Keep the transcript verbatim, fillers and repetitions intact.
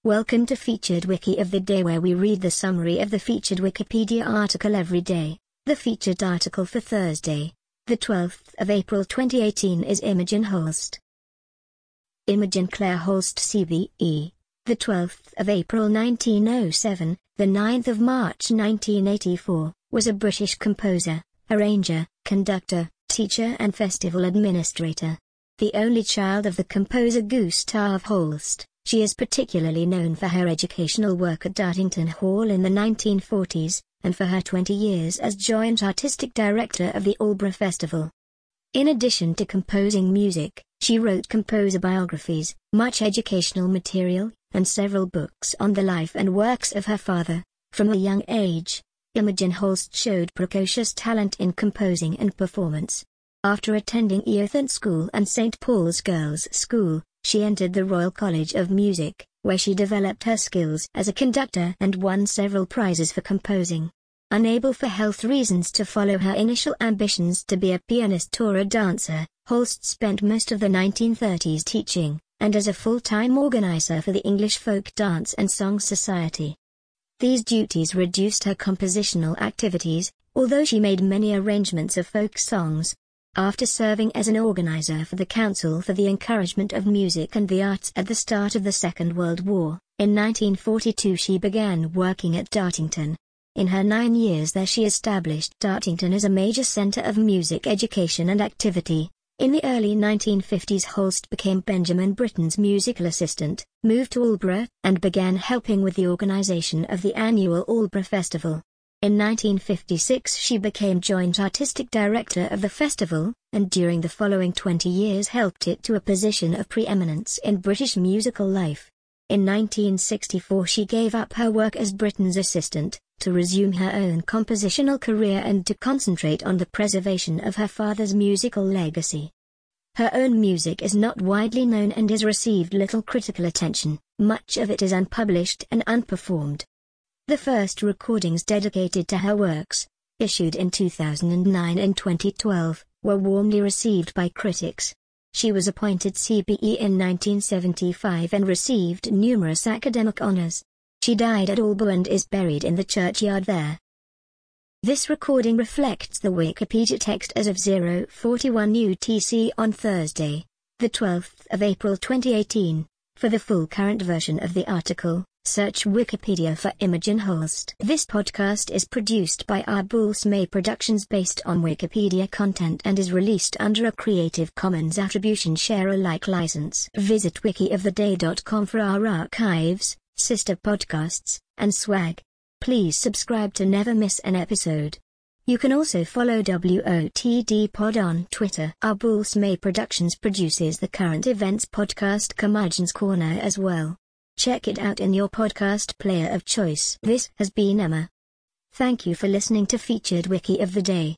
Welcome to Featured Wiki of the Day, where we read the summary of the featured Wikipedia article every day. The featured article for Thursday, the twelfth of April twenty eighteen is Imogen Holst. Imogen Claire Holst C B E, the twelfth of April nineteen oh seven, the ninth of March nineteen eighty-four, was a British composer, arranger, conductor, teacher and festival administrator. The only child of the composer Gustav Holst, she is particularly known for her educational work at Dartington Hall in the nineteen forties, and for her twenty years as joint artistic director of the Aldeburgh Festival. In addition to composing music, she wrote composer biographies, much educational material, and several books on the life and works of her father. From a young age, Imogen Holst showed precocious talent in composing and performance. After attending Eothen School and Saint Paul's Girls' School, she entered the Royal College of Music, where she developed her skills as a conductor and won several prizes for composing. Unable for health reasons to follow her initial ambitions to be a pianist or a dancer, Holst spent most of the nineteen thirties teaching, and as a full-time organizer for the English Folk Dance and Song Society. These duties reduced her compositional activities, although she made many arrangements of folk songs. After serving as an organizer for the Council for the Encouragement of Music and the Arts at the start of the Second World War, in nineteen forty-two she began working at Dartington. In her nine years there she established Dartington as a major center of music education and activity. In the early nineteen fifties Holst became Benjamin Britten's musical assistant, moved to Aldeburgh, and began helping with the organization of the annual Aldeburgh Festival. In nineteen fifty-six she became joint artistic director of the festival, and during the following twenty years helped it to a position of preeminence in British musical life. In nineteen sixty-four she gave up her work as Britten's assistant, to resume her own compositional career and to concentrate on the preservation of her father's musical legacy. Her own music is not widely known and has received little critical attention, much of it is unpublished and unperformed. The first recordings dedicated to her works, issued in two thousand nine and twenty twelve, were warmly received by critics. She was appointed C B E in nineteen seventy-five and received numerous academic honors. She died at Aldeburgh and is buried in the churchyard there. This recording reflects the Wikipedia text as of zero forty-one U T C on Thursday, the twelfth of April twenty eighteen. For the full current version of the article, search Wikipedia for Imogen Holst. This podcast is produced by Arbulsmay Productions based on Wikipedia content and is released under a Creative Commons Attribution Share Alike license. Visit wiki of the day dot com for our archives, sister podcasts, and swag. Please subscribe to never miss an episode. You can also follow W O T D Pod on Twitter. Arbulsmay Productions produces the current events podcast Curmudgeon's Corner as well. Check it out in your podcast player of choice. This has been Emma. Thank you for listening to Featured Wiki of the Day.